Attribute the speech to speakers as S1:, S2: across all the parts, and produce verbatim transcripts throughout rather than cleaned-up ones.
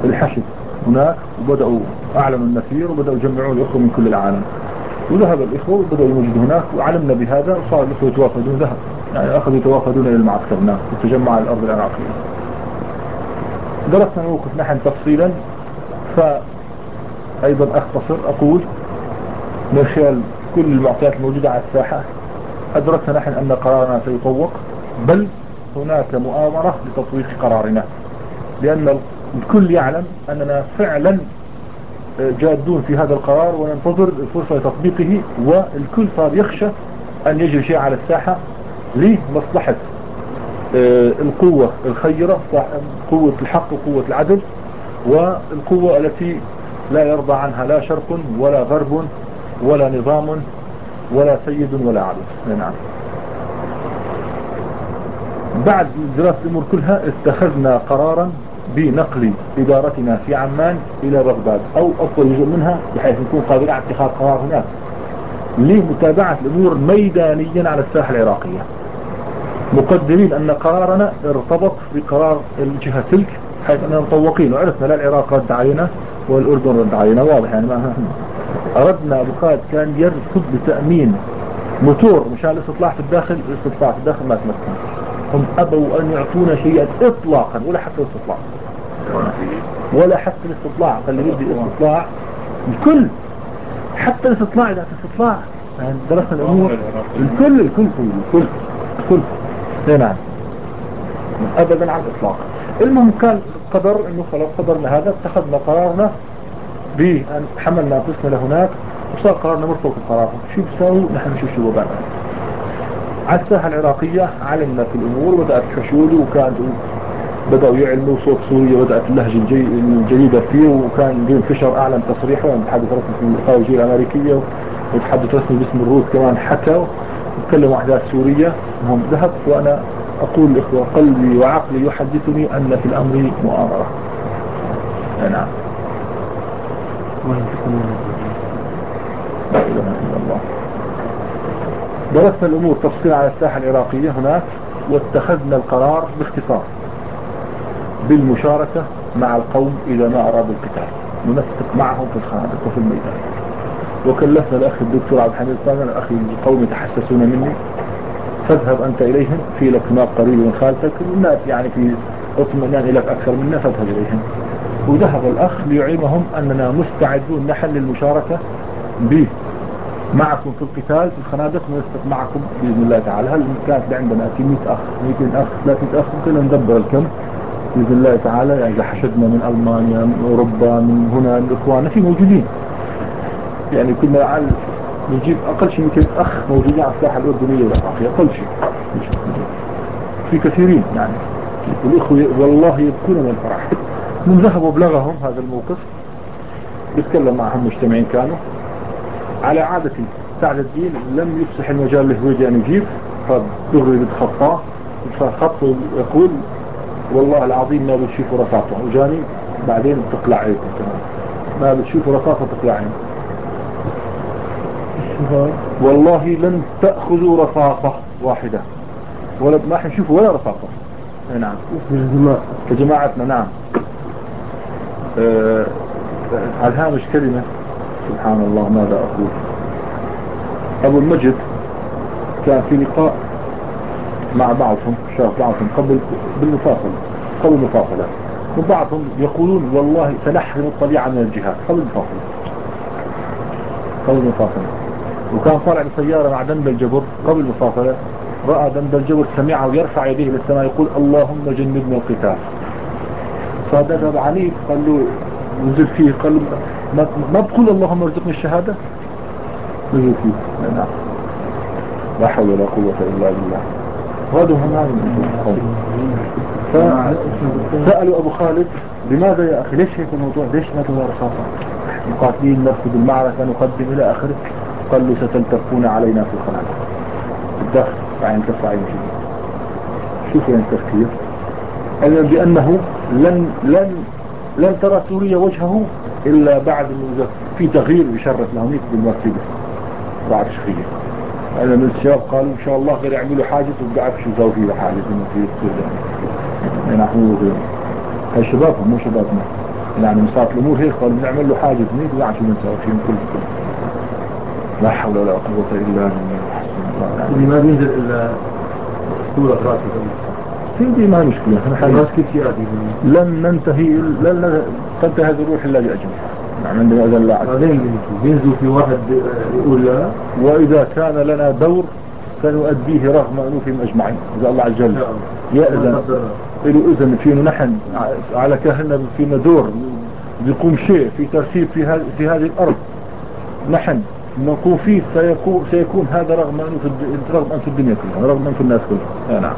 S1: الحشد هناك، وبدأوا أعلنوا النفير وبدأوا يجمعوا الإخوة من كل العالم، وذهب الإخوة وبدأوا يوجدوا هناك، وعلمنا بهذا وصار الإخوة يتوافدون، ذهب يعني أخذوا يتوافدون إلى المعسكر هناك وتجمع الأرض العراقية. درسنا الموقف نحن تفصيلا، فأيضا أختصر أقول من خلال كل المعطيات الموجودة على الساحة أدركنا نحن أن قرارنا سيطوق، بل هناك مؤامرة لتطويق قرارنا، لأن الكل يعلم أننا فعلا جادون في هذا القرار وننتظر الفرصة لتطبيقه، والكل صار يخشى أن يجري شيء على الساحة لمصلحة القوة الخيرة، قوة الحق وقوة العدل، والقوة التي لا يرضى عنها لا شرق ولا غرب ولا نظام ولا سيد ولا عبد. نعم. بعد دراسة الأمور كلها اتخذنا قرارا بنقل إدارتنا في عمان إلى بغداد، أو أفضل جزء منها بحيث نكون قادرين على اتخاذ قرار هناك لمتابعة الأمور ميدانيا على الساحة العراقية، مقدرين أن قرارنا ارتبط بقرار الجهة تلك، حيث أننا مطوقين وعرفنا لا العراق رد علينا والأردن رد علينا، واضح يعني. ما أردنا أبو خالد كان يرفض بتأمين موتور مشان الاستطلاع في الداخل، الاستطلاع في الداخل ما تمكن، هم أبوا أن يعطونا شيئا إطلاقا، ولا حتى الاستطلاع ولا حتى الاستطلاع قال لي بدي الاستطلاع الكل، حتى الاستطلاع إذا الاستطلاع يعني درسنا الأمور الكل الكل الكل الكل نعم أبدا على الإطلاق. المهم كان قدر إنه خلاص قدرنا هذا، اتخذنا قرارنا بأن حملنا أنفسنا لهناك، وصار قرارنا مرتبط بقرارنا. شو بساوي نحن نشوف شو وضعنا على الساحة العراقية. علمنا في الأمور وبدأت تشولي، وكان بدأوا يعلموا صوت سوريا، بدأت اللهجة الجديدة فيه، وكان دون فشر أعلن تصريحه ومتحدث رسمي في الخارجية الأمريكية، ومتحدث رسمي باسم الروس كمان حكى وتكلموا أحداث سورية. هم ذهب وأنا أقول الإخوة قلبي وعقلي يحدثني أن في الأمر مؤامرة. نعم. لا إله إلا الله. درسنا الأمور تفصيل على الساحة العراقية هناك، واتخذنا القرار باختصار بالمشاركة مع القوم إذا ما أرادوا القتال، ننسق معهم في الخنادق وفي الميدان. وكلفنا الأخ الدكتور عبد الحميد صانع، أخي القوم يتحسسون مني، فاذهب أنت إليهم، في لك هناك قريب من خالتك، الناس يعني في اطمئنان إليك أكثر منا، فاذهب إليهم. وذهب الأخ ليعلمهم أننا مستعدون نحن للمشاركة به معكم في القتال في الخنادق، ونسق معكم بإذن الله تعالى. هل كانت عندنا مئة أخ مئتين أخ ثلاثمئة أخ كنا ندبر الكم بإذن الله تعالى، يعني إذا حشدنا من ألمانيا من أوروبا من هنا من إخواننا في موجودين، يعني كنا على نجيب أقل شيء مئتين أخ موجودين على الساحة الأردنية والعراقية، أقل شيء في كثيرين يعني، والإخوة والله يبكون من الفرح. من ذهبوا بلغهم هذا الموقف، بيتكلم معهم مجتمعين كانوا على عادة سعد الدين، لم يفسح المجال لهويدي أن يجيب، فدغري بتخطاه فخط يقول والله العظيم ما بتشوفوا رصاصة، وجاني بعدين تقلع عينكم كمان، ما بتشوفوا رصاصة تقلع عينكم، والله لن تأخذوا رصاصة واحدة ولا ما حنشوفوا ولا رصاصة. نعم كجماعتنا. نعم. أه على الهامش كلمة سبحان الله ماذا أقول. أبو المجد كان في لقاء مع بعضهم، شاف بعضهم قبل بالمفاصلة قبل المفاصلة، وبعضهم يقولون والله سنحرم الطليعة من الجهاد قبل المفاصلة قبل المفاصلة. وكان طالع بسيارة مع دنب الجبر قبل المفاصلة، رأى دنب الجبر سمعه ويرفع يديه للسماء يقول اللهم جنبنا القتال. فذهب عنيف قال له نزل فيه، قال ما, ما بقول اللهم ارزقني الشهادة، نزل فيه. نعم. لا حول ولا قوة إلا بالله. هذا هم هذا. فسألوا أبو خالد لماذا يا أخي، ليش هيك الموضوع، ليش ما تظهر رصاصة، مقاتلين نركض المعركة نقدم إلى آخره. قال له ستلتفون علينا في الخنادق الداخل فعين ترفع عين شيء. شوف يعني التفكير، علما بأنه لن لن لن ترى سوريا وجهه إلا بعد في تغيير يشرف لهم بالمركبة بعد شخية. أنا من الشباب قالوا إن شاء الله غير يعملوا حاجة وبدعف شو يسوي فيه حاجة في المركبة. نحن هاي شبابهم مو شبابنا. يعني صارت الامور هيك قالوا بنعمل له حاجز هنيك وقاعد شو بنسوي شيء كل كل لا حول ولا قوة الا بالله.
S2: اللي ما بينزل الا صورة راسه
S1: سيدي ما مشكلة احنا
S2: خلاص كل شيء عادي
S1: لن ننتهي لن تنتهي هذه الروح الا باجل. نعم عندنا اذن لا
S2: بعدين بينزل في واحد يقول لا،
S1: واذا كان لنا دور سنؤديه رغم انوفهم اجمعين اذا الله عز وجل يأذن له اذن فينا نحن على كاهلنا فينا دور بيقوم شيء في ترتيب في هذه في هذه الارض نحن نكون فيه سيكون سيكون هذا رغم انه في رغم ان في الدنيا كلها رغم ان في الناس كلها. نعم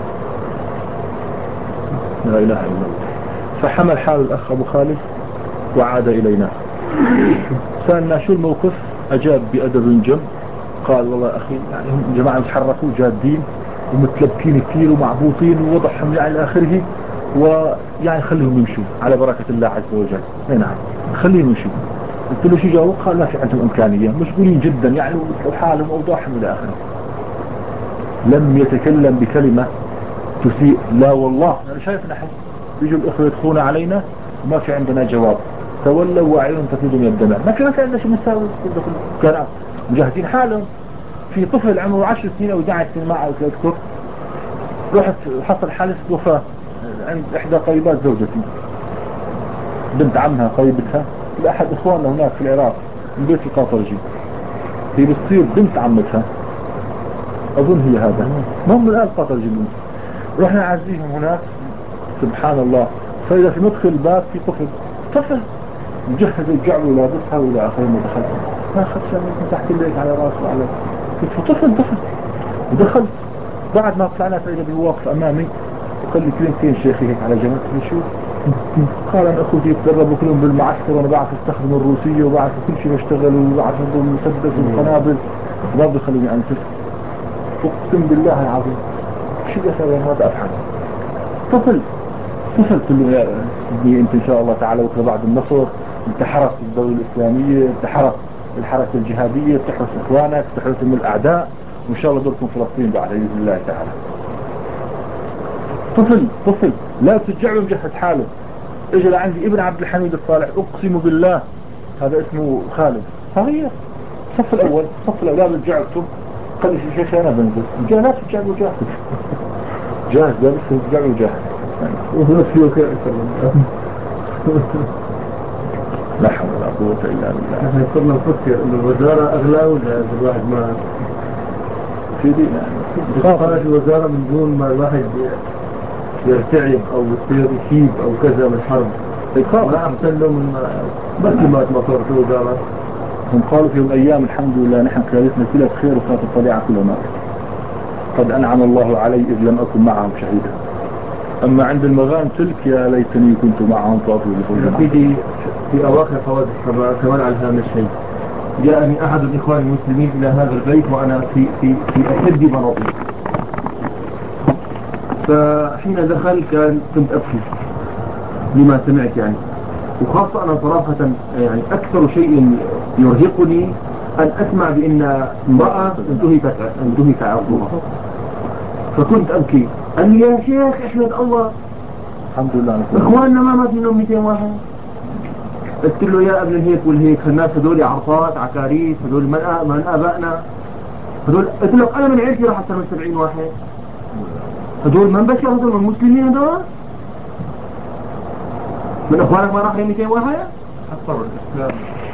S1: لا اله الا الله. فحمل حال الاخ ابو خالد وعاد الينا سألنا شو الموقف اجاب بادب جم قال والله اخي يعني هم جماعه يتحركوا جادين ومتلبكين كثير ومعبوطين ووضعهم يعني الى اخره ويعني خليهم يمشوا على بركه الله عز وجل. نعم خليهم يمشوا. قلت له شو جاوب؟ قال ما في عندهم امكانيه مشغولين جدا يعني وحالهم اوضاعهم الى اخره. لم يتكلم بكلمه تسيء. لا والله انا شايف نحن يجوا الاخوه يدخلون علينا ما في عندنا جواب تولوا واعينهم تفيض من الدمع ما في ما في عندنا شيء نساوي كلام مجهزين حالهم. في طفل عمره عشر سنين او احد عشر سنه ما اعرف اذكر رحت حصل حادث وفاه عند احدى قريبات زوجتي بنت عمها قريبتها لاحد اخواننا هناك في العراق من بيت القاطرجي هي بتصير بنت عمتها اظن هي هذا ما هم الان القاطرجي بنت. رحنا نعزيهم هناك سبحان الله فاذا في مدخل الباب في طفل طفل مجهز الجعل ولابسها والى اخره ما دخل ما اخذ شيء من تحت البيت على راسه وعلى كتفه طفل طفل ودخل بعد ما طلعنا فاذا به واقف امامي وقال لي كلمتين شيخي هيك على جنب شو قال انا اخوتي يتدربوا كلهم بالمعسكر وانا بعرف استخدم الروسيه وبعرف كل شيء بشتغل وبعرف اضرب المسدس والقنابل ما بيخلوني انفس. اقسم بالله العظيم شو اسوي هذا افعل طفل طفل له يا ابني انت ان شاء الله تعالى وكذا بعد النصر انت حرس الدوله الاسلاميه انت حرس الحركه الجهاديه بتحرس اخوانك بتحرس من الاعداء وان شاء الله دوركم فلسطين بعد باذن الله تعالى. طفل طفل لا ترجع له مجهز حاله. اجى لعندي ابن عبد الحميد الصالح اقسم بالله هذا اسمه خالد صغير الصف الاول الصف الاول رجعته قال لي شيخ انا بنزل جاء ناس رجع له جاهز جاهز لا بس رجع له جاهز
S2: وهو فيه خير أكثر.
S1: لا حول ولا قوة إلا بالله.
S2: نحن صرنا نفكر إنه الوزارة أغلى ولا الواحد ما
S1: سيدي يعني
S2: خارج الوزارة من دون ما الواحد يرتعب أو يصير يشيب أو كذا من حرب. ما أحسن له من بس ما ما صار في الوزارة.
S1: هم قالوا في يوم الأيام الحمد لله نحن كانتنا كلها بخير وكانت الطبيعة كلها نار. قد أنعم الله علي إذ لم أكن معهم شهيدا. أما عند المغام تلك يا ليتني كنت معهم فأفوز فوزا.
S2: في في أواخر حوادث السماء كمان على هذا الشيء جاءني أحد الإخوان المسلمين إلى هذا البيت وأنا في في في أشد مرضي. فحين دخل كان كنت أبكي لما سمعت يعني وخاصة أنا صراحة يعني أكثر شيء يرهقني أن أسمع بأن امرأة انتهكت انتهك عرضها. فكنت أبكي قال لي يا شيخ احمد الله
S1: الحمد لله
S2: اخواننا ما مات منهم مئتين واحد. قلت له يا ابن الهيك والهيك الناس هذول عرفات عكاريس هذول من من ابائنا هذول. قلت له انا من عيلتي راح اكثر من سبعين واحد هذول من بشر هذول من مسلمين هذول من اخوانك ما راح مئتين واحد.
S1: حصر الاسلام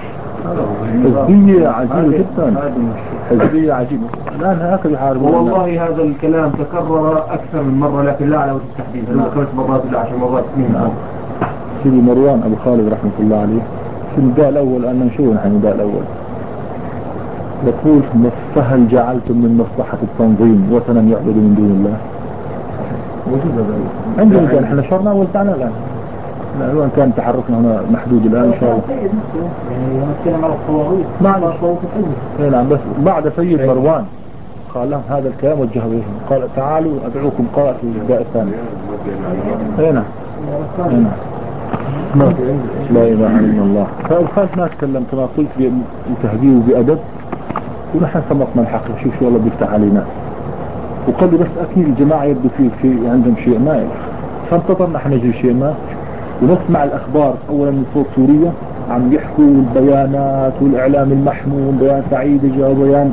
S1: حزبية عجيبة جدا حزبية عجيبة الآن هكذا يحاربون.
S2: والله هذا الكلام تكرر أكثر من مرة لكن لا على وجه التحديد هو خمس مرات ولا عشر مرات منهم.
S1: سيدي مروان أبو خالد رحمة الله عليه في النداء الأول أنا شو نحن النداء الأول يقول فهل جعلتم من مصلحة التنظيم وثنا يعبد من دون الله عندنا كان احنا شرنا وزعنا الآن وان كان تحركنا هنا محدود الان ان شاء الله
S2: يعني نتكلم على الطواغيت
S1: معنى نعم بس بعد سيد مروان قال لهم هذا الكلام وجهه اليهم قال تعالوا ادعوكم قراءة النداء الثاني. هنا هنا لا اله الا الله. فالخالد ما تكلم كما قلت بتهذيب وبأدب ونحن سمطنا الحق شوف شو الله بيفتح علينا وقال لي بس اكيد الجماعة يبدو فيه شيء عندهم شيء ما فانتظرنا نحن نجري شيء ما ونسمع الأخبار أولا من صوت سوريا عم يحكوا البيانات والإعلام المحمول، بيان سعيد جاء وبيان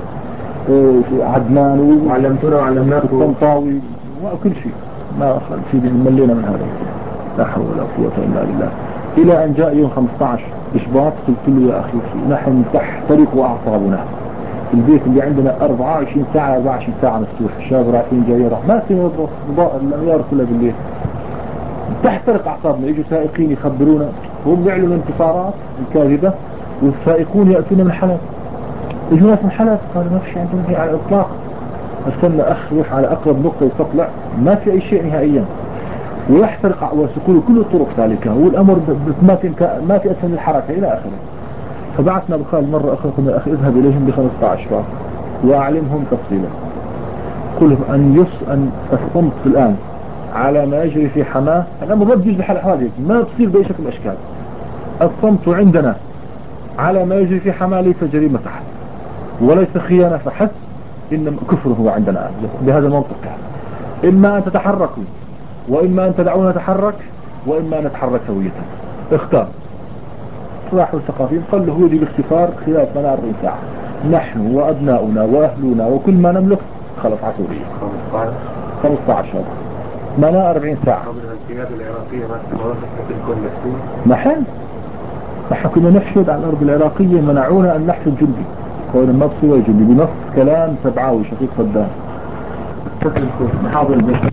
S1: عدنان
S2: وعلمتونا وعلمناكم
S1: والطنطاوي وكل شيء. ما سيدي ملينا من هذا، لا حول ولا قوة إلا بالله. إلى أن جاء يوم خمسة عشر إشباط قلت له يا أخي نحن تحترق أعصابنا في البيت اللي عندنا أربعة وعشرين ساعة أربعة وعشرين ساعة مفتوح، الشباب رايحين جايين راح ما في ضوء الأنوار كلها بالليل، تحترق أعصابنا. يجوا سائقين يخبرونا، هم بيعلنوا انتصارات الكاذبة والسائقون يأتون من حلب، يجوا ناس من حلب قالوا ما فيش عندنا شيء على الإطلاق. استنى أخ روح على أقرب نقطة يستطلع، ما في أي شيء نهائيا، ويحترق وسكون كل الطرق سالكة، والأمر ما في ما في أسهل الحركة إلى آخره. فبعثنا بخال مرة أخرى قلنا أخي اذهب إليهم بخمسة عشر وأعلمهم تفصيلا، قل أن يس أن الصمت الآن على ما يجري في حماه، الأمر ما بيجي بحال حال هيك، ما بصير بأي شكل من الأشكال. الصمت عندنا على ما يجري في حماه ليس جريمة فحسب وليس خيانة فحسب، إنما كفر هو عندنا بهذا المنطق. إما أن تتحركوا وإما أن تدعونا نتحرك وإما أن نتحرك سوية، اختار. راحوا الثقافيين قال له دي باختصار خلال ثمانية وأربعين ساعة نحن وأبناؤنا وأهلنا وكل ما نملك خلص عسورية. خمسة عشر ثمانية وأربعين ساعة.
S2: الجهاد العراقية ما تكون مسؤول.
S1: نحن نحن كنا نحشد على الأرض العراقية، منعونا أن نحشد جندي، قولنا ما بصير جندي بنص كلام سبعاوي شقيق صدام محاضر البيت.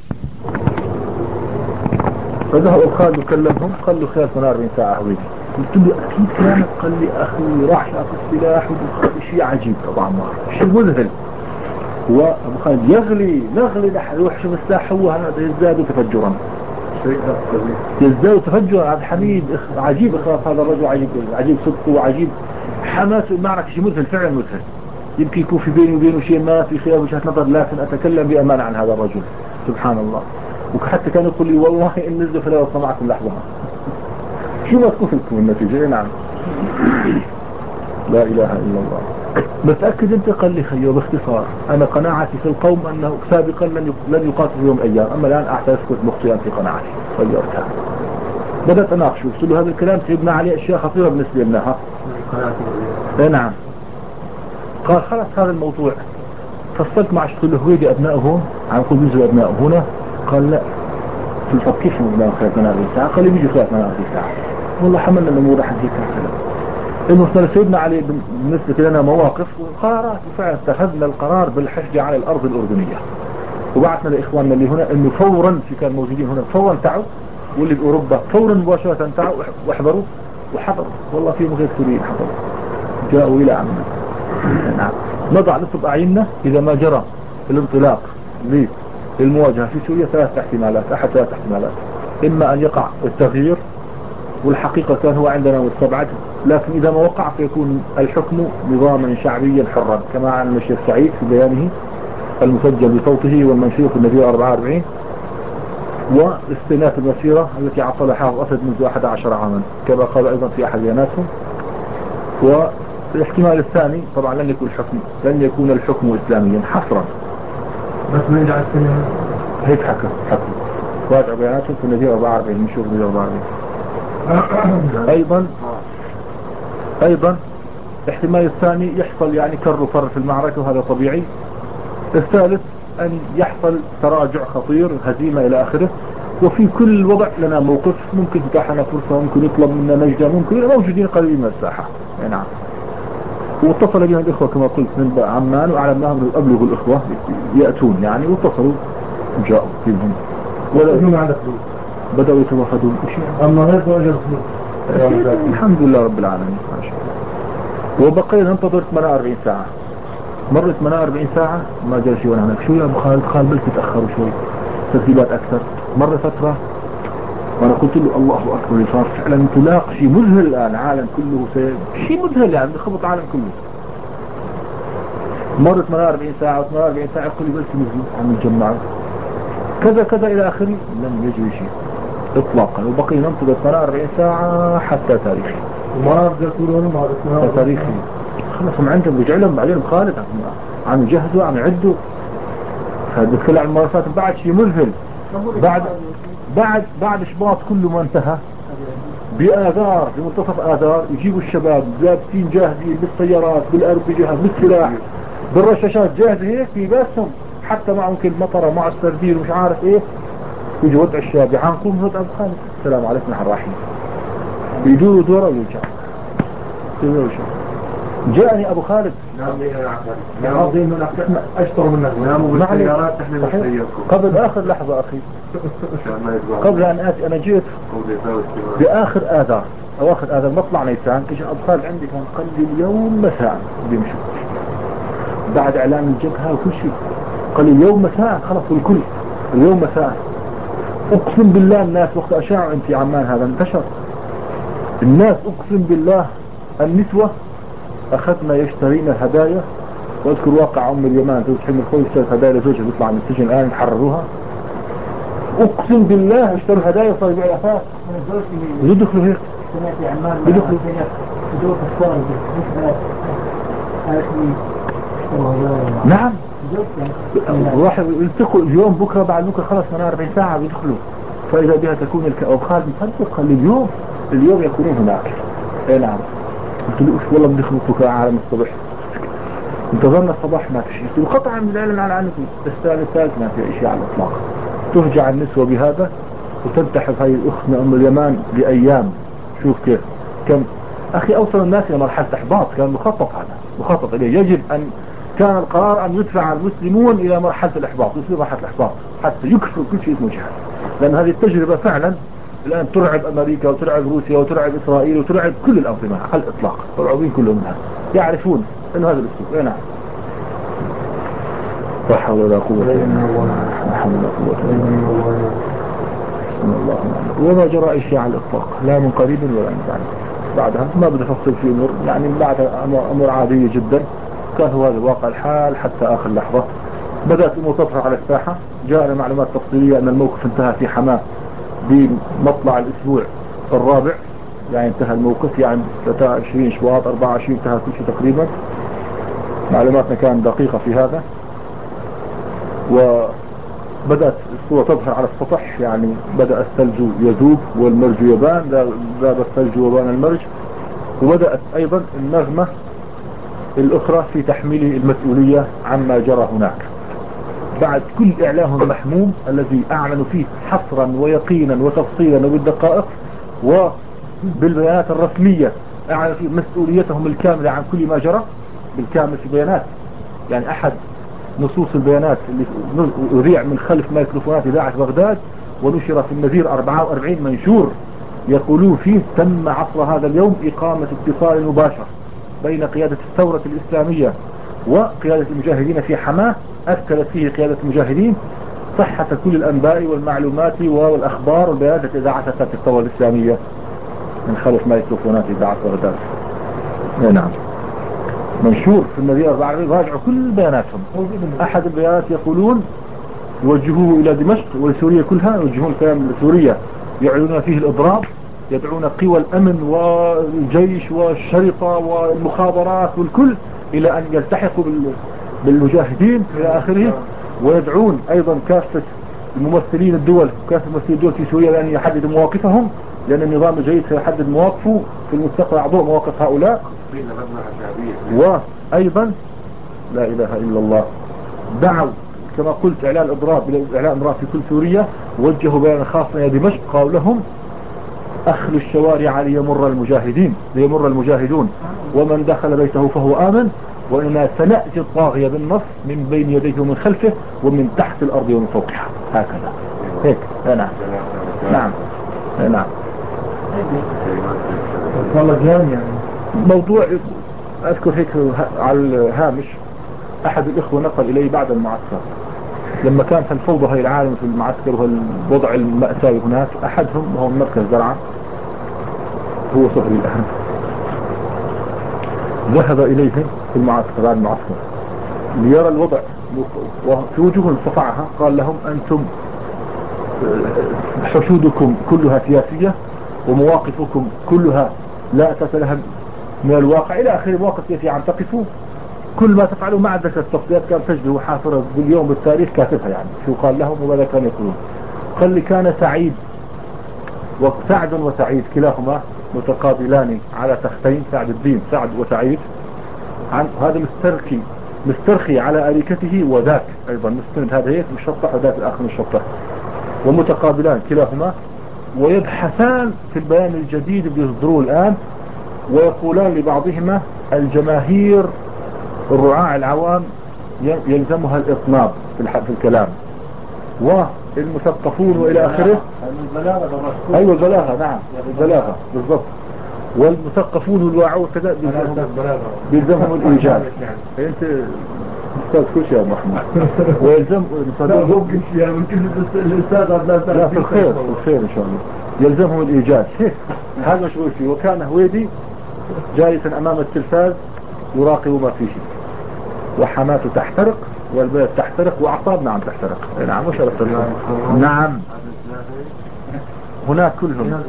S1: فذهب الخالد وكلمهم قال له خلال ثمانية وأربعين ساعة هويك. قلت له أكيد كلامك. قال لي أخي راح يأخذ سلاح وقال شيء عجيب طبعا ما شيء مذهل. وأبو خالد يغلي نغلي نحن روح شوف السلاح هو هذا يزداد تفجرا يزداد تفجرا. عبد الحميد عجيب إخلاص هذا الرجل، عجيب عجيب صدقه وعجيب حماسه المعركة، شيء مذهل فعلا مذهل. يمكن يكون في بيني وبينه شيء ما في خلاف وجهة نظر، لكن أتكلم بأمانة عن هذا الرجل سبحان الله. وحتى كان يقول لي والله إن نزل فلا يوصل معكم لحظة شو ما تكون النتيجة. نعم لا إله إلا الله. متأكد أنت؟ قال لي خيو باختصار أنا قناعتي في القوم أنه سابقا لن لن يقاتلوا يوم أيام، أما الآن أعترف كنت مخطئا في قناعتي غيرتها. بدأت أناقشه قلت له هذا الكلام سيبنا عليه أشياء خطيرة بالنسبة لنا. ها نعم. قال خلاص هذا الموضوع. فصلت معه قلت له هو أبنائه هون عم يقول ينزلوا أبنائه هنا. قال لا. قلت كيف أبنائه خلال ثمانية وأربعين ساعة؟ قال لي بيجوا خلال ثمانية وأربعين ساعة. والله حملنا الأمور راح هيك هكذا. إنه سيدنا علي بالنسبة لنا مواقف وقرارات، وفعلا اتخذنا القرار بالحشد على الأرض الأردنية، وبعثنا لإخواننا اللي هنا إنه فورا في كان موجودين هنا فورا تعوا، واللي بأوروبا فورا مباشرة تعوا واحضروا وحضروا. والله فيهم غير سوريين حضروا جاءوا إلى عمنا. نعم. نضع نصب أعيننا إذا ما جرى الانطلاق للمواجهة في سوريا ثلاث احتمالات، أحد ثلاث احتمالات. إما أن يقع التغيير، والحقيقة كان هو عندنا مستبعد، لكن إذا ما وقع فيكون الحكم نظاما شعبيا حرا كما عن الشيخ سعيد في بيانه المسجل بصوته والمنشور في النبي أربعة وأربعين، واستئناف المسيرة التي عطلها حافظ أسد منذ أحد عشر عاما كما قال أيضا في أحد بياناتهم. والاحتمال الثاني طبعا لن يكون الحكم لن يكون الحكم إسلاميا حصرا،
S2: بس ما يدعى السنة
S1: هيك حكم حكم راجع بياناتهم في النبي أربعة وأربعين منشور في النبي أربعة وأربعين. ايضا ايضا احتمال الثاني يحصل يعني كر وفر في المعركة وهذا طبيعي. الثالث ان يحصل تراجع خطير هزيمة الى اخره. وفي كل وضع لنا موقف، ممكن تتاح لنا فرصة، ممكن يطلب منا نجدة، ممكن موجودين قريبين من الساحة. نعم. واتصل بهم الاخوة كما قلت من عمان واعلمناهم ابلغوا الاخوة يأتون يعني، واتصلوا جاءوا فيهم ولا بدأوا يتوافدون.
S2: أما غير وجه
S1: الحمد لله رب العالمين ما شاء الله. وبقينا ننتظر ثمانية وأربعين ساعة. مرت ثمانية وأربعين ساعة ما جاء شيء. وانا هناك شو يا ابو خالد خال بلك تأخروا شوي تسجيلات اكثر. مر فترة وانا قلت له الله اكبر صار فعلا انطلاق شيء مذهل الان، عالم كله شيء مذهل يعني بخبط العالم كله. مرت ثمانية وأربعين ساعة و ثمانية وأربعين ساعة يقول لي بلك نزلوا عم يتجمعوا كذا كذا الى اخره، لم يجري شيء اطلاقا. وبقي ننتظر ثمانية وأربعين ساعة حتى تاريخي.
S2: وما رجع يقولون ما
S1: حتى تاريخي خلص هم عندهم بيجع لهم بعدين خالد عم يجهزوا عم يعدوا. فبتكلم عن الممارسات بعد شيء مذهل. بعد بعد بعد اشباط كله ما انتهى بآذار، في منتصف آذار يجيبوا الشباب لابسين جاهزين بالسيارات بالأربجة بالسلاح بالرشاشات جاهزة هيك في باسهم، حتى معهم كل مطرة مع السردين ومش عارف ايه، يجي ودع الشباب يعانقوهم هذا أبو خالد السلام عليكم نحن رايحين يدوروا دورة ويرجعوا يدوروا شو. جاءني أبو خالد
S2: أشطر منك ناموا بالسيارات احنا نسيركم
S1: قبل آخر لحظة أخي قبل أن آتي أنا جيت بآخر آذار أواخر آذار مطلع نيسان إجا أبو خالد عندي كان قال لي اليوم مساء بيمشي بعد إعلان الجبهة وكل شيء قال لي اليوم مساء خلص الكل اليوم مساء. أقسم بالله الناس وقت أشاعوا أنت عمان هذا انتشر الناس أقسم بالله النسوة أخذنا يشترين هدايا. واذكر واقع أم اليمان زوج حمل خوي اشترت هدايا لزوجها بيطلع من السجن الآن حرروها. أقسم بالله اشتروا هدايا وصاروا يبيعوا أثاث يدخلوا هيك يدخلوا
S3: دور الصالح
S1: نعم واحد يلتقوا اليوم بكرة بعد بكرة خلص من أربعين ساعة بيدخلوا فإذا بها تكون الأوخال مصدق قال اليوم اليوم يكونون هناك. اي نعم قلت له والله بدخلوا بكرة عالم الصبح انتظرنا الصباح ما في شيء وقطعا من العلم عن عنك الثالث الثالث ما في شيء على الإطلاق. ترجع النسوة بهذا وتنتحف هاي الأخت من أم اليمان لأيام. شوف كيف كم أخي أوصل الناس إلى مرحلة إحباط كان مخطط هذا مخطط إليه. يجب أن كان القرار أن يدفع المسلمون إلى مرحلة الإحباط يصير مرحلة الإحباط حتى يكفر كل شيء اسمه جهاد. لأن هذه التجربة فعلا الآن ترعب أمريكا وترعب روسيا وترعب إسرائيل وترعب كل الأنظمة على الإطلاق مرعوبين كلهم منها يعرفون أن هذا الأسلوب. أي نعم لا حول ولا قوة إلا بالله وما جرى أي شيء على الإطلاق لا من قريب ولا من بعيد. بعدها ما بدي أفصل في أمور يعني بعدها أمور عادية جدا كان هو هذا الواقع الحال حتى آخر لحظة. بدأت الأمور تظهر على الساحة. جاءنا معلومات تفصيلية أن الموقف انتهى في حماة بمطلع الأسبوع الرابع يعني انتهى الموقف يعني ثلاثة وعشرين شواط أربعة وعشرين انتهى كل شيء تقريبا. معلوماتنا كانت دقيقة في هذا. وبدأت الصورة تظهر على السطح يعني بدأ الثلج يذوب والمرج يبان ذاب الثلج وبان المرج. وبدأت أيضا النغمة الأخرى في تحميل المسؤولية عما جرى هناك بعد كل إعلام محموم الذي أعلنوا فيه حصرا ويقينا وتفصيلا وبالدقائق وبالبيانات الرسمية أعلنوا فيه مسؤوليتهم الكاملة عن كل ما جرى بالكامل في بيانات يعني أحد نصوص البيانات اللي أذيع من خلف ميكروفونات إذاعة بغداد ونشر في النذير أربعة وأربعين منشور يقولون فيه تم عصر هذا اليوم إقامة اتصال مباشر بين قيادة الثورة الإسلامية وقيادة المجاهدين في حماة. أكدت فيه قيادة المجاهدين صحة كل الأنباء والمعلومات والأخبار والبيانات التي إذاعتها كانت الثورة الإسلامية من خلف ميكروفونات إذاعة بغداد. نعم منشور في النذير أربعة وأربعين راجعوا كل بياناتهم. أحد البيانات يقولون يوجهوه إلى دمشق ولسوريا كلها يوجهون كلام لسوريا يعلنون فيه الإضراب يدعون قوى الأمن والجيش والشرطة والمخابرات والكل إلى أن يلتحقوا بالمجاهدين إلى آخره. ويدعون أيضا كافة الممثلين الدول كافة الممثلين الدول في سوريا لأن يحددوا مواقفهم لأن النظام الجيد سيحدد مواقفه في المستقبل أعضاء مواقف هؤلاء. وأيضا لا إله إلا الله دعوا كما قلت إعلان إضراب إعلان إضراب في كل سوريا. وجهوا بيانا خاصة إلى دمشق قالوا لهم أخلوا الشوارع ليمر المجاهدين ليمر المجاهدون ومن دخل بيته فهو آمن وإنا سنأتي الطاغية بالنص من بين يديه ومن خلفه ومن تحت الأرض ومن فوقها هكذا هيك. نعم نعم نعم
S2: والله جامع يعني
S1: موضوع أذكر هيك على الهامش أحد الإخوة نقل إلي بعد المعسكر لما كانت الفوضى هاي العالم في المعسكر والوضع المأساوي هناك. أحدهم وهو مركز درعا هو صهري الآن ذهب إليهم في المعسكر بعد المعسكر ليرى الوضع وفي وجوه صفعها قال لهم أنتم حشودكم كلها سياسية ومواقفكم كلها لا أساس لها من الواقع إلى آخر مواقف سياسية عم تقفوا كل ما تفعلوا مع ذكر التفصيلات كان تجده وحافرة باليوم بالتاريخ كاتبها يعني شو قال لهم وماذا كانوا يقولون. قال لي كان سعيد وسعد وسعيد كلاهما متقابلان على تختين، سعد الدين سعد وسعيد، عن هذا مسترخي مسترخي على أريكته، وذاك أيضا مستند، هذا هيك مشطح وذاك الآخر مشطح، ومتقابلان كلاهما، ويبحثان في البيان الجديد اللي يصدروه الآن، ويقولان لبعضهما الجماهير الرعاع العوام يلزمها الإطناب في الكلام، والمثقفون وإلى آخره. أيوة البلاغة، نعم البلاغة بالضبط. والمثقفون والواعون كذا بيلزمهم الإيجاز. أنت أستاذ كل شيء يا أبو أحمد. ويلزم لا في الخير في الخير إن شاء الله. يلزمهم الإيجاز. هذا مشغول فيه. وكان هويدي جالسا أمام التلفاز يراقب ما فيه، وحماته تحترق والبلد تحترق وأعصابنا عم تحترق. نعم مش عرفت. نعم هناك كلهم.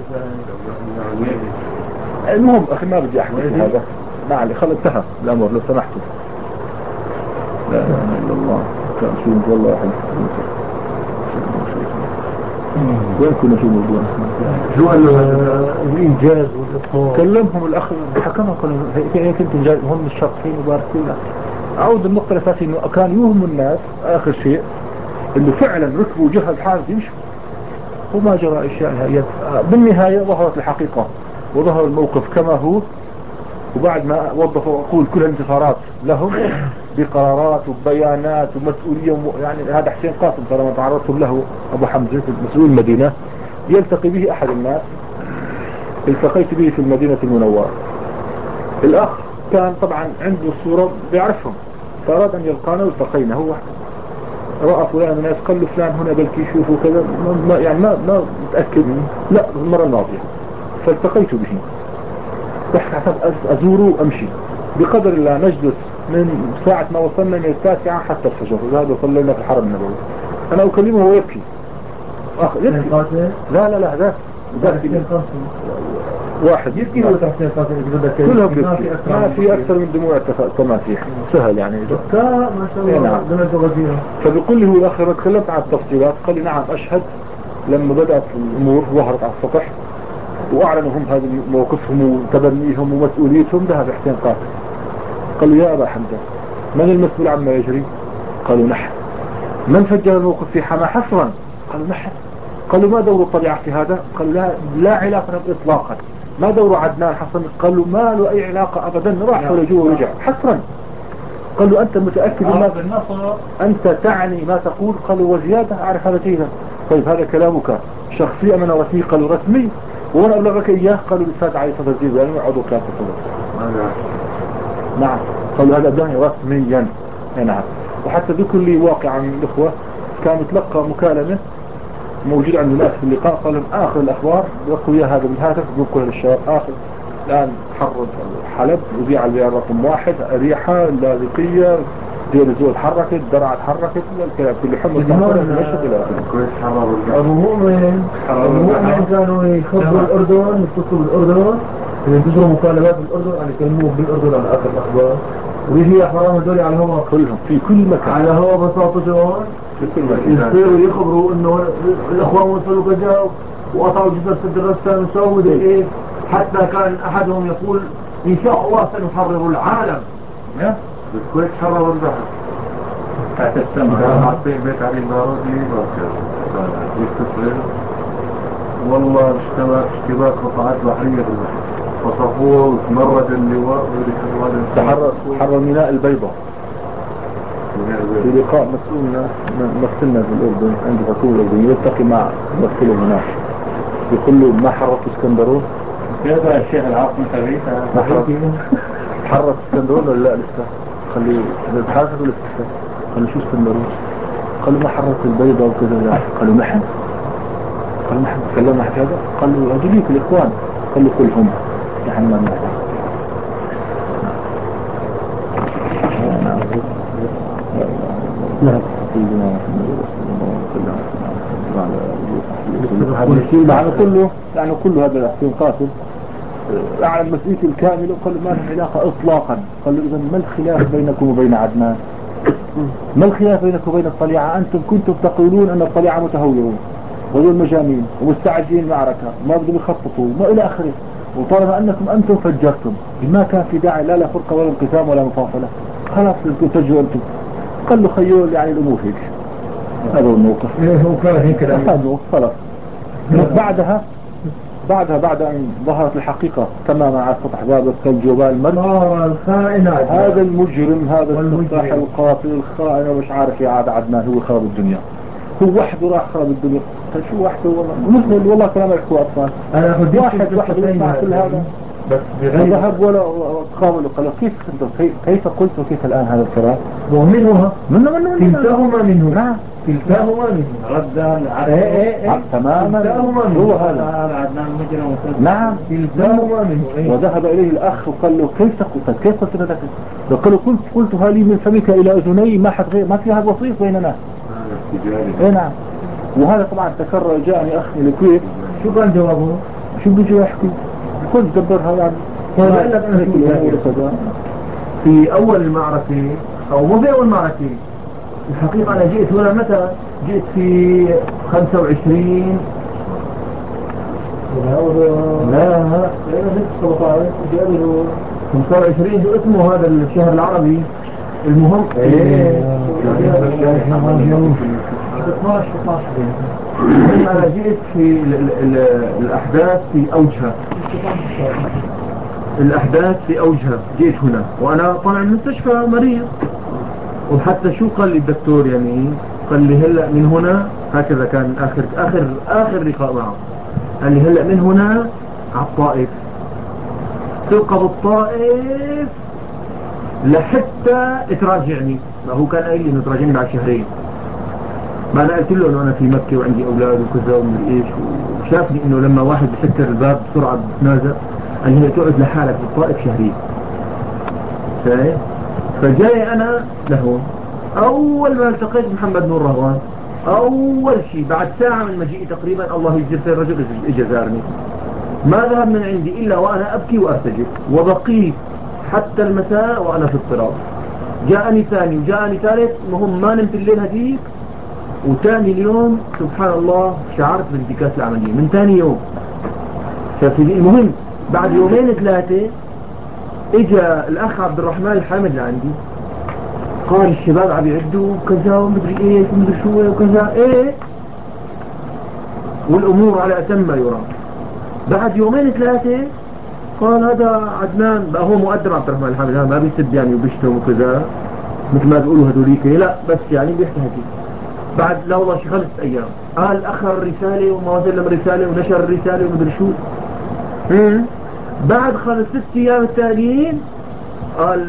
S1: المهم أخي ما بدي أحكي في هذا، ما علي، خلص انتهى الأمر لو سمحتوا. لا إله إلا الله. كان شيء والله واحد. وين كنا في موضوع
S2: شو الإنجاز والإطلاق؟
S1: كلمهم الأخ حكمهم كلهم هيك كنت إنجاز، هم الشرطين وباركونا. أعود النقطة الأساسية إنه كان يوهم الناس آخر شيء اللي فعلا ركبوا جهة الحارس يمشوا، وما جرى أشياء نهائيا. بالنهاية ظهرت الحقيقة وظهر الموقف كما هو. وبعد ما وظفوا عقول كل الانتصارات لهم بقرارات وبيانات ومسؤولية، يعني هذا حسين قاسم ترى ما تعرضتم له أبو حمزة مسؤول المدينة، يلتقي به أحد الناس، التقيت به في المدينة المنورة. الأخ كان طبعا عنده الصورة بيعرفهم، فأراد أن يلقانا والتقينا. هو رأى فلان الناس قال له فلان هنا بلكي يشوفوا كذا، ما يعني ما ما متأكد، لا المرة الماضية. فالتقيت به، رحت حسب أزوره وأمشي بقدر الله. نجلس من ساعة ما وصلنا من التاسعة حتى الفجر، وهذا صلينا في الحرم النبوي. أنا أكلمه ويبكي. أخ يبكي. لا لا لا ذاك واحد يبكي كلهم بيبكي، ما في أكثر من دموع التماسيح، سهل يعني.
S2: ما شاء الله دمعته غزيرة.
S1: فبيقول لي هو الأخ ما تكلمت عن التفصيلات، قال لي نعم أشهد لما بدأت الأمور ظهرت على السطح وأعلنوا هم هذا موقفهم وتبنيهم ومسؤوليتهم، ذهب حسين قاسم قالوا يا أبا حمزة من المسؤول عما يجري؟ قالوا نحن. من فجر الموقف في حما حصرا؟ قالوا نحن. قالوا ما دور الطبيعة في هذا؟ قالوا لا, لا علاقة إطلاقا. ما دور عدنان حسن؟ قالوا ما له أي علاقة أبدا، راح ولجوه ورجع حصرا. قالوا أنت متأكد ما أنت تعني ما تقول؟ قالوا وزيادة أعرف هذا جيدا. طيب هذا كلامك شخصي أم أنا رسمي؟ قالوا رسمي. وانا ابلغك اياه؟ قالوا الاستاذ علي صدر الدين يعني عضو كافة صدر. نعم قالوا هذا ابلغني رسميا. نعم. وحتى ذكر لي واقع عن الاخوة كان يتلقى مكالمة موجود عند الناس في اللقاء، قال لهم اخر الاخبار وقوا اياه هذا بالهاتف بيقول للشباب اخر الان حرر حلب وزيع البيان رقم واحد، اريحة اللاذقية دير الزول حركت، درعا حركت، الكلام كله حمل تعطينا المشهد الى اخره.
S2: ابو مؤمن ابو مؤمن كانوا يخبروا الاردن، يتصلوا بالاردن ينتشروا مكالمات بالاردن يعني يكلموه بالاردن على اخر الاخبار، ويجي احرام هذول على الهواء
S1: كلهم في كل مكان
S2: على هواء بساطتهم
S1: في كل مكان
S2: يصيروا يخبروا انه الاخوان وصلوا كذا وقطعوا جسر سد الرسام وسووا ايه. حتى كان احدهم يقول ان شاء الله سنحرر العالم.
S3: بالكويت حرروا البحر تحت السماء، حاطين بيت علي البارودي يتصل والله اشتبك اشتباك قطعات بحرية بالبحر، فصفوه وتمرد اللواء
S1: تحرر تحرر ميناء البيضاء. في لقاء مسؤولنا مثلنا في الأردن عند حكومة الأردن يلتقي مع ممثله هناك يقول له ما حررت اسكندرون؟
S3: كيف الشيخ العاصم خليفة
S1: ما حررت حررت اسكندرون ولا لا لسه؟ خلي حررت ولا لسه؟ قالوا شو اسكندرون؟ قالوا ما حررت البيضاء وكذا لا. قالوا نحن. قالوا نحن تكلمنا عن هذا؟ قالوا هذوليك الإخوان. قالوا كلهم نحن ما نحن. نعم يعني كله يعني كل هذا حسين قاسم أعلن مسؤوليته الكاملة وقال ما لهم علاقة إطلاقا. قال له إذا ما الخلاف بينكم وبين عدنان؟ ما الخلاف بينكم وبين الطليعة؟ أنتم كنتم تقولون أن الطليعة متهورون وذو المجانين ومستعجلين المعركة وما بدهم يخططوا وما إلى آخره، وطالما أنكم أنتم فجرتم ما كان في داعي لا لا فرقة ولا انقسام ولا مفاصلة، خلاص بدكم تفجروا أنتم. قال له خيول يعني الأمور هيك، هذا هو الموقف.
S2: إيه هو كان هيك
S1: هذا خلاص. بعدها بعدها بعد أن ظهرت الحقيقة تماما على سطح باب الثلج وبال المرج،
S2: الخائنات
S1: هذا المجرم هذا السفاح القاتل الخائن ومش عارف يا عاد عدنان هو خرب الدنيا، هو وحده راح خرب الدنيا. شو وحده والله مثل والله كلام يحكوا أطفال.
S2: أنا
S1: واحد واحد يسمع كل هذا
S2: بس بغير
S1: ذهب ولا قام قال له كيف كيف قلت وكيف الآن هذا الكلام؟
S2: ومنهما
S1: منه منه
S2: كلتاهما منه.
S1: نعم
S2: كلتاهما منه
S3: ردا
S2: ايه ايه ايه
S1: تماما هو هذا
S3: عدنان مجرم.
S1: نعم
S2: كلتاهما منه إيه؟
S1: وذهب إليه الأخ وقال له كيف قلت كيف قلت لك؟ قال له قلت قلتها لي من فمك إلى أذني ما حد غير، ما في هذا وسيط بيننا. ايه نعم. وهذا طبعا تكرر جاءني أخ من الكويت.
S2: شو كان جوابه؟
S1: شو بيجي يحكي؟ كنت دبرها يعني
S2: طيب قال لك أنا شو في أول المعركة أو مو في أول معركة، الحقيقة أنا جئت هنا متى؟ جئت في خمسة وعشرين لا خمسة وعشرين شو اسمه هذا الشهر العربي المهم أنا جئت في ال ال ال الأحداث في أوجها الأحداث في أوجها جئت هنا وأنا طالع من المستشفى مريض. وحتى شو قال لي الدكتور يعني قال لي هلأ من هنا هكذا كان آخر آخر آخر لقاء معه، قال لي هلأ من هنا على الطائف تركب الطائف لحتى تراجعني. ما هو كان قايل لي انه تراجعني بعد شهرين، ما انا قلت له انه انا في مكة وعندي اولاد وكذا ومدري ايش، وشافني انه لما واحد بسكر الباب بسرعة بتنازل قال لي تقعد لحالك بالطائف شهرين. شايف؟ فجاي انا له اول ما التقيت محمد نور رهوان اول شيء بعد ساعة من مجيئي تقريبا الله يجزي خير الرجل اجى زارني، ما ذهب من عندي الا وانا ابكي وارتجف، وبقيت حتى المساء وانا في اضطراب. جاءني ثاني وجاءني ثالث، مهم ما نمت الليل هديك. وثاني اليوم سبحان الله شعرت بانتكاس العملية من ثاني يوم. المهم بعد يومين ثلاثة اجا الاخ عبد الرحمن الحامد لعندي قال الشباب عم يعدوا كذا ومدري ايه ومدري شو وكذا ايه، والامور على اتم ما يرام. بعد يومين ثلاثة قال هذا عدنان بقى هو مقدم عبد الرحمن الحامد، ما بيسب يعني وبيشتم وكذا مثل ما بيقولوا هذوليك، لا بس يعني بيحكي هيك. بعد لا والله شي خمسة ايام قال اخر الرسالة وما سلم رسالة ونشر الرسالة ومدري شو. بعد خمس ست ايام التاليين قال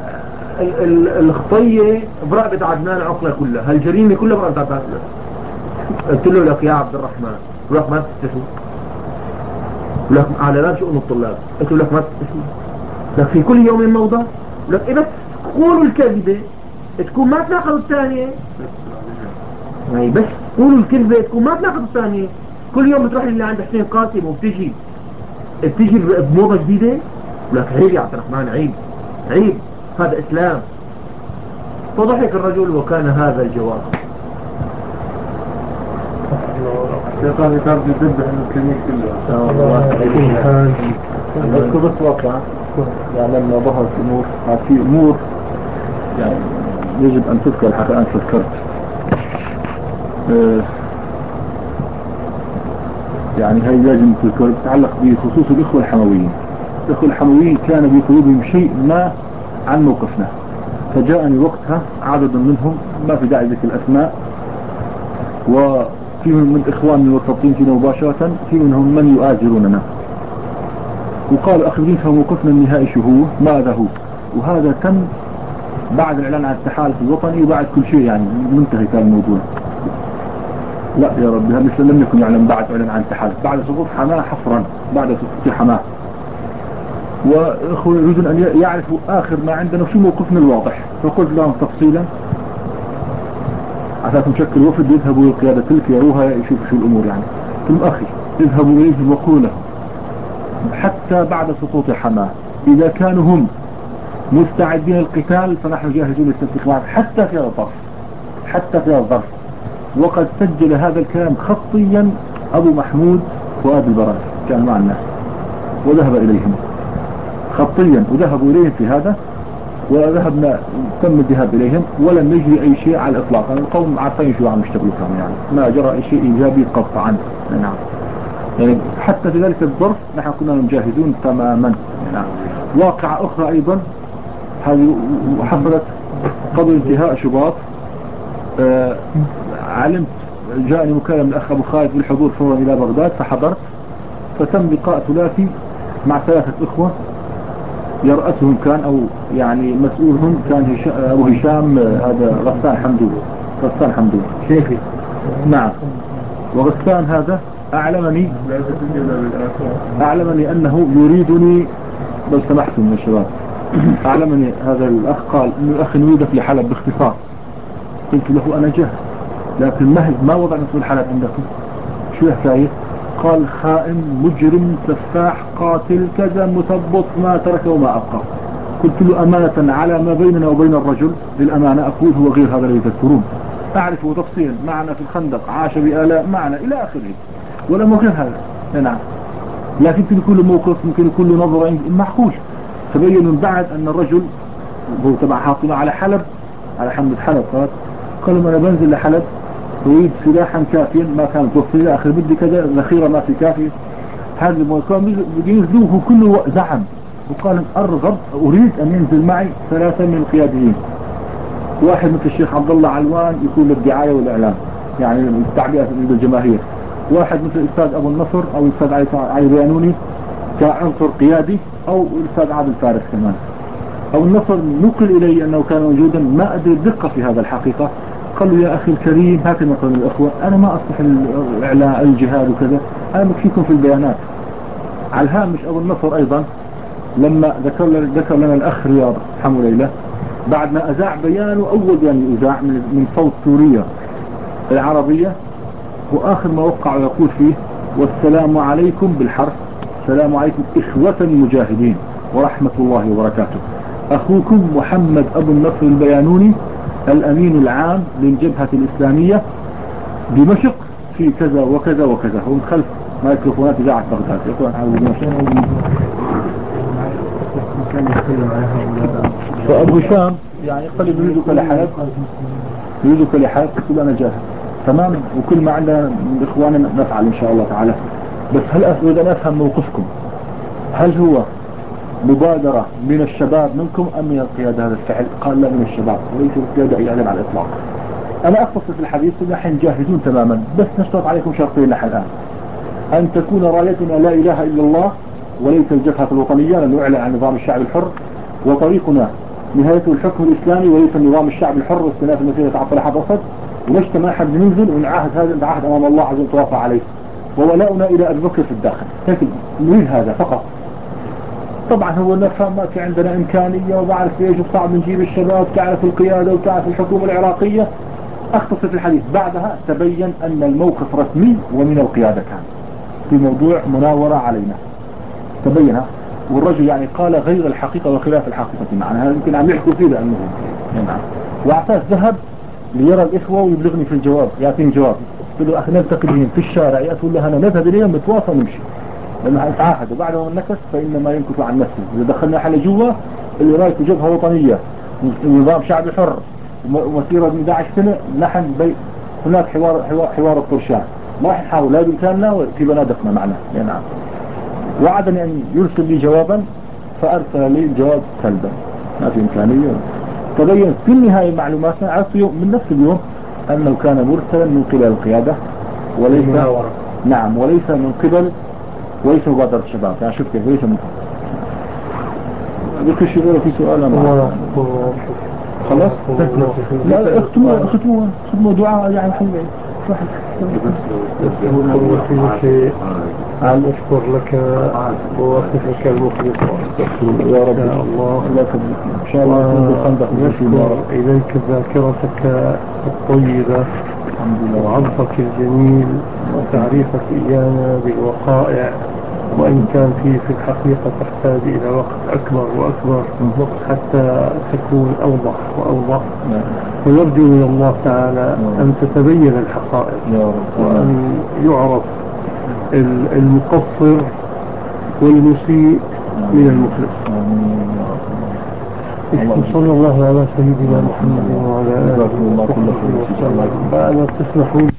S2: الخطية برقبة عدنان عقلة كلها، هالجريمة كلها برقبة عدنان. قلت له لك يا عبد الرحمن ولك ما تستحي، ولك اعلانات شؤون الطلاب، قلت له لك ما تستحي، لك في كل يوم موضة، لك إذا قولوا الكذبة تكون ما تناقض الثانية، يعني بس قولوا الكذبة تكون ما تناقض الثانية. كل يوم بتروح اللي عند حسين قاسم وبتجي بتجي بموضة جديدة، لك عيب يا عبد الرحمن عيب عيب هذا إسلام. فضحك الرجل وكان هذا الجواب.
S3: الشيطان كان بيدبح المسلمين كلهم.
S1: بس بس واقع يعني لما ظهرت الأمور في أمور يعني يجب أن تذكر حتى أن تذكرت. آه يعني هاي لازم تذكر تتعلق بخصوص الإخوة الحمويين. الإخوة الحمويين كان بقلوبهم شيء ما عن موقفنا، فجاءني وقتها عدد منهم ما في داعي ذكر الأسماء، وفيهم من إخوان المرتبطين فينا مباشرة، في منهم من يؤازروننا، وقالوا أخبرين موقفنا النهائي شو هو ماذا هو. وهذا تم بعد الإعلان عن التحالف الوطني وبعد كل شيء، يعني منتهي كان الموضوع. لا يا رب هذا لم يكن يعلن بعد إعلان عن التحالف، بعد سقوط حماه حصرا، بعد سقوط حماه. وإخوة يريدون أن يعرفوا آخر ما عندنا شو موقفنا الواضح، فقلت لهم تفصيلا عشان نشكل وفد يذهبوا للقيادة تلك يروها يشوفوا شو الأمور. يعني قلت أخي اذهبوا إليهم وقولوا لهم حتى بعد سقوط حماه إذا كانوا هم مستعدين للقتال فنحن جاهزون للتنسيق معهم حتى في هذا الظرف، حتى في هذا الظرف وقد سجل هذا الكلام خطيا أبو محمود فؤاد البراء كان مع الناس وذهب إليهم خطيا وذهبوا إليهم في هذا وذهبنا تم الذهاب إليهم ولم يجري أي شيء على الإطلاق. يعني القوم عارفين شو عم يشتغلوا كانوا يعني ما جرى أي شيء إيجابي قطعا. نعم يعني حتى في ذلك الظرف نحن كنا مجاهزون تماما. نعم واقعة أخرى أيضا هذه حصلت قبل انتهاء شباط. آه علمت جاءني مكالمة من الأخ أبو خالد بالحضور فورا إلى بغداد فحضرت فتم لقاء ثلاثي مع ثلاثة إخوة يرأسهم كان أو يعني مسؤولهم كان هشام أبو هشام هذا غسان حمدون غسان حمدون
S3: شيخي.
S1: نعم وغسان هذا أعلمني أعلمني أنه يريدني لو سمحتم يا شباب أعلمني هذا الأخ قال إنه الأخ يريدك لحلب باختصار. قلت له أنا جاهز لكن ما ما وضع مسؤول حلب عندكم شو حكاية؟ قال خائن مجرم سفاح قاتل كذا مثبط ما تركه وما أبقى. قلت له أمانة على ما بيننا وبين الرجل للأمانة أقول هو غير هذا الذي تذكرون أعرفه تفصيلا معنا في الخندق عاش بآلاء معنا إلى آخره ولا مو غير هذا. نعم لكن يمكن يكون له موقف يمكن يكون له نظرة معقول. تبين من بعد أن الرجل هو تبع حاطنا على حلب على حمد حلب قال قالوا أنا بنزل لحلب أريد سلاحا كافيا ما كان توفي إلى آخر بدي كذا ذخيرة ما في كافي. هذا المكان ينزلوه كله زعم وقال أرغب أريد أن ينزل معي ثلاثة من القياديين. واحد مثل الشيخ عبد الله علوان يكون للدعاية والإعلام يعني التعبئة بالجماهير. واحد مثل الأستاذ أبو النصر أو الأستاذ علي بيانوني كعنصر قيادي أو الأستاذ عادل فارس كمان. أو النصر نقل إلي أنه كان موجودا ما أدري الدقة في هذا الحقيقة. قالوا يا أخي الكريم هكذا قالوا الأخوة أنا ما أصلح الإعلام الجهاد وكذا أنا مكفيكم في البيانات. على الهامش أبو النصر أيضا لما ذكر لنا, ذكر لنا الأخ رياض حمو ليلة بعد ما أذاع بيانه أول بيان أذاع من, من صوت سوريا العربية وآخر ما وقع يقول فيه والسلام عليكم بالحرف السلام عليكم إخوة المجاهدين ورحمة الله وبركاته أخوكم محمد أبو النصر البيانوني الأمين العام للجبهة الإسلامية دمشق في كذا وكذا وكذا. هم خلف مايكروفونات إذاعة بغداد يقولون عاوزين فأبو هشام يعني قال يريدك لحلب يريدك لحلب قلت أنا جاهز تماما وكل ما عندنا من إخواننا نفعل إن شاء الله تعالى. بس هل أريد أن أفهم موقفكم هل هو مبادرة من الشباب منكم أم من القيادة هذا الفعل؟ قال لا من الشباب وليس القيادة يعلم على الإطلاق. أنا أختصر في الحديث نحن جاهزون تماما بس نشترط عليكم شرطين نحن الآن أن تكون رايتنا لا إله إلا الله وليس الجبهة الوطنية لأنه يعلن عن نظام الشعب الحر وطريقنا نهايته الحكم الإسلامي وليس نظام الشعب الحر واستناف المسيرة عبد الأحد أسد ونجتمع حد ننزل ونعاهد هذا العهد أمام الله عز وجل توافى عليه وولاؤنا إلى أبي بكر في الداخل لكن نريد هذا فقط. طبعا هو نفهم ما في عندنا إمكانية وبعرف ايش صعب نجيب الشباب تعرف القيادة وتعرف الحكومة العراقية. اختصر في الحديث بعدها تبين أن الموقف رسمي ومن القيادة كان في موضوع مناورة علينا تبينها والرجل يعني قال غير الحقيقة وخلاف الحقيقة معنا هذا يمكن عم يحكوا فيه لأنه نعم وعطاه ذهب ليرى الإخوة ويبلغني في الجواب يعطيني جواب. قلت له أخي نلتقي بهم في الشارع يأتوا لها نذهب إليهم نتواصل ونمشي لأنه تعاهد وبعد ما نكس فإنما ينكث عن نفسه. إذا دخلنا حل جوا اللي رايته جبهة وطنية ونظام شعبي حر ومسيرة من أحد عشر سنة نحن بي هناك حوار حوار, حوار الطرشان ما راح نحاول لا بإمكاننا وفي بنادقنا معنا. نعم وعدني أن يرسل لي جوابا فأرسل لي الجواب سلبا ما في إمكانية. تبين في النهاية معلوماتنا عرفت من نفس اليوم أنه كان مرسلا من قبل القيادة وليس نعم وليس من قبل وليس مبادرة الشباب يعني شفت ليس من ذكر شيء في سؤال أنا خلاص لا اختموا اختموا اختموا دعاء يعني حلوة
S3: عن أشكر لك ووصفك المخلص
S1: يا رب الله إن شاء الله
S3: نشكر إليك ذاكرتك الطيبة
S1: الحمد لله
S3: وعطفك الجميل وتعريفك إيانا بالوقائع وإن كان في في الحقيقة تحتاج إلى وقت أكبر وأكبر حتى تكون أوضح وأوضح. ونرجو من الله تعالى أن تتبين الحقائق وأن يعرف المقصر والمسيء من المخلص. صلى الله على سيدنا محمد وعلى آله وصحبه وسلم. بعد تسمحون